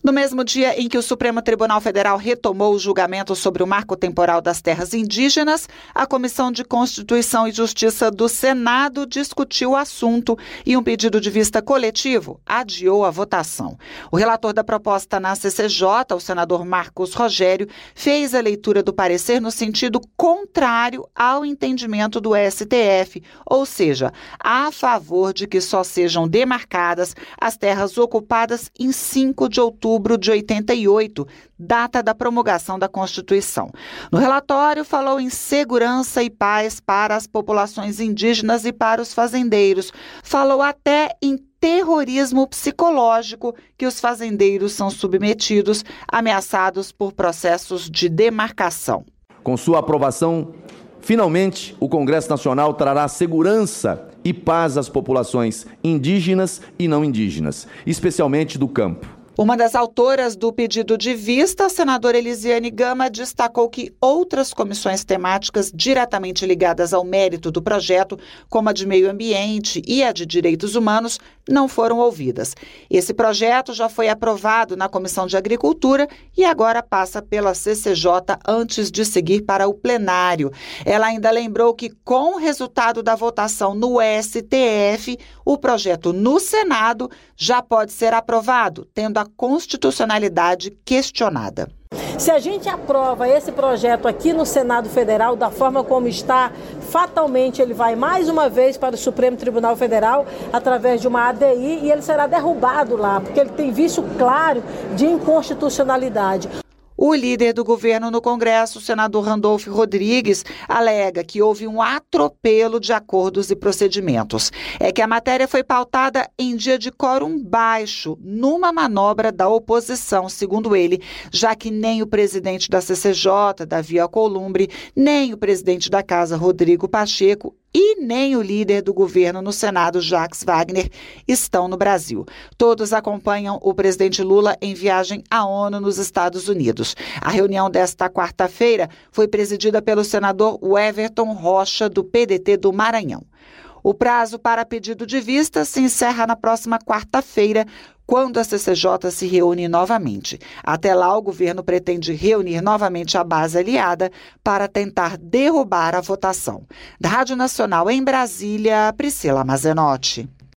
No mesmo dia em que o Supremo Tribunal Federal retomou o julgamento sobre o marco temporal das terras indígenas, a Comissão de Constituição e Justiça do Senado discutiu o assunto e um pedido de vista coletivo adiou a votação. O relator da proposta na CCJ, o senador Marcos Rogério, fez a leitura do parecer no sentido contrário ao entendimento do STF, ou seja, a favor de que só sejam demarcadas as terras ocupadas em 5 de outubro de 88, data da promulgação da Constituição. No relatório, falou em segurança e paz para as populações indígenas e para os fazendeiros. Falou até em terrorismo psicológico que os fazendeiros são submetidos, ameaçados por processos de demarcação. Com sua aprovação, finalmente, o Congresso Nacional trará segurança e paz às populações indígenas e não indígenas, especialmente do campo. Uma das autoras do pedido de vista, a senadora Elisiane Gama, destacou que outras comissões temáticas diretamente ligadas ao mérito do projeto, como a de meio ambiente e a de direitos humanos, não foram ouvidas. Esse projeto já foi aprovado na Comissão de Agricultura e agora passa pela CCJ antes de seguir para o plenário. Ela ainda lembrou que, com o resultado da votação no STF, o projeto no Senado já pode ser aprovado, tendo a constitucionalidade questionada. Se a gente aprova esse projeto aqui no Senado Federal, da forma como está, fatalmente ele vai mais uma vez para o Supremo Tribunal Federal através de uma ADI e ele será derrubado lá, porque ele tem vício claro de inconstitucionalidade. O líder do governo no Congresso, o senador Randolfo Rodrigues, alega que houve um atropelo de acordos e procedimentos. É que a matéria foi pautada em dia de quórum baixo, numa manobra da oposição, segundo ele, já que nem o presidente da CCJ, Davi Alcolumbre, nem o presidente da Casa, Rodrigo Pacheco, e nem o líder do governo no Senado, Jacques Wagner, estão no Brasil. Todos acompanham o presidente Lula em viagem à ONU nos Estados Unidos. A reunião desta quarta-feira foi presidida pelo senador Everton Rocha, do PDT do Maranhão. O prazo para pedido de vista se encerra na próxima quarta-feira, quando a CCJ se reúne novamente. Até lá, o governo pretende reunir novamente a base aliada para tentar derrubar a votação. Da Rádio Nacional em Brasília, Priscila Mazenotti.